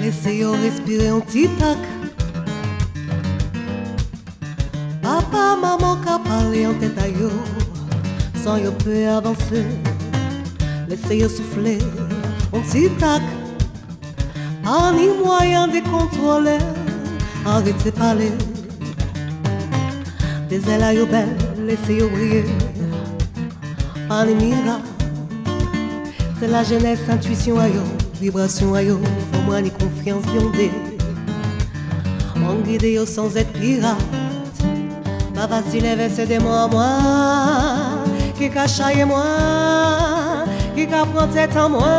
Essayons de respirer un petit tac. Papa, maman, qu'a parlé en tête à yo, sans yo peut avancer. Laissez-yo souffler un petit tac. Pas ni moyen de contrôler. Arrêtez de parler. Des ailes à yo belles, laissez-yo briller. Pas ni mira. C'est la jeunesse, intuition à yo, vibration à yo. Faut moi ni confiance viondée. On guide yo sans être pirate. Pas facile verser des mots à moi. Qui cachaille moi. Qui prend tête en moi.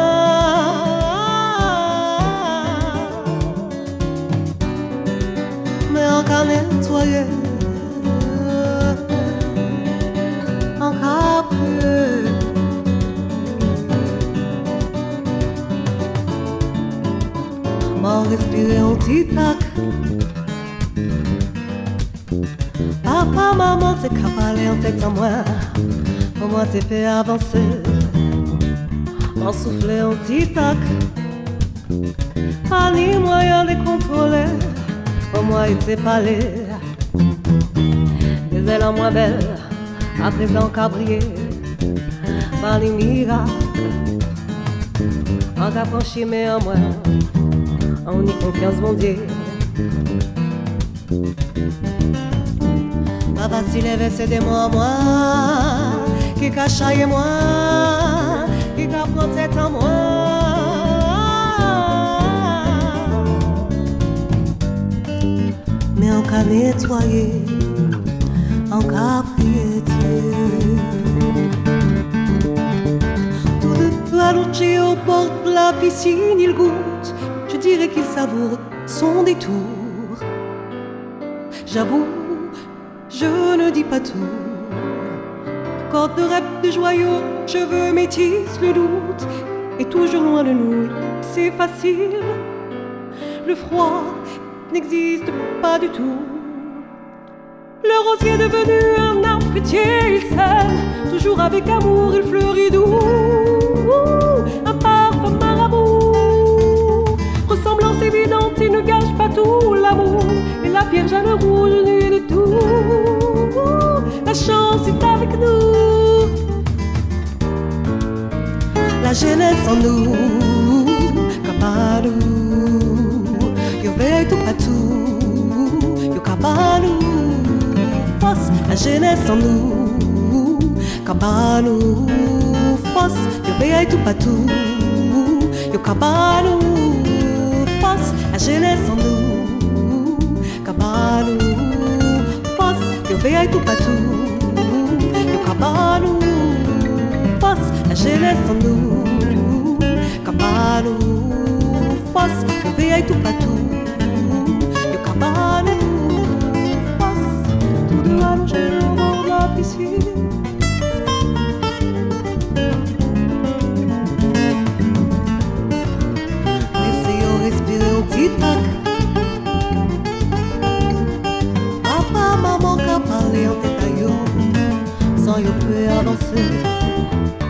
Mais en qu'à nettoyer. En qu'à prier. M'en respirer un petit tac. Papa, maman, t'es qu'à parler en tête en moi. Pour moi, t'es fait avancer. M'en souffler un petit tac. Pas ni moyen de contrôler. Pour moi, il t'est parlé. Des ailes en moins belles, à présent qu'à briller. Pas ni miracle. En qu'à franchir, mais en moi. On y confiance, mon Dieu. Pas facile verser des mots à moi. Qui cachaille moi. Qui prend tête en moi. Mais en qu'à nettoyer. En qu'à prier Dieu. Tous deux peu allongés au bord de la piscine, il goûte. Je dirais qu'il savoure son détour. J'avoue, je ne dis pas tout. Cordes de rêve, de joyaux, cheveux métis, le doute est toujours loin de nous. C'est facile, le froid n'existe pas du tout. Le rosier est devenu un arbre fruitier, il sème, toujours avec amour, il fleurit doux. Un parfum marabout, ressemblance évidente, il ne gâche pas tout. L'amour et la Vierge à le rouge, nuit de tout. La chance est avec nous. La jeunesse en nous, Kabalu. Yo veille tout partout, yo Kabalu. Force, la jeunesse en nous, Kabalu. Force, yo veille tout partout, yo Kabalu. Force, la jeunesse en nous, Kabalu. Force, yo veille tout partout, yo Kabalu. Force, la jeunesse en nous, Kabalu. Force, yo veille tout partout, yo Kabalu. Force, tout de allongé au bord de la piscine. Laissez-yo respirer un petit tac. Papa, maman, qu'a parlé en tête à yo, sans yo peut avancer.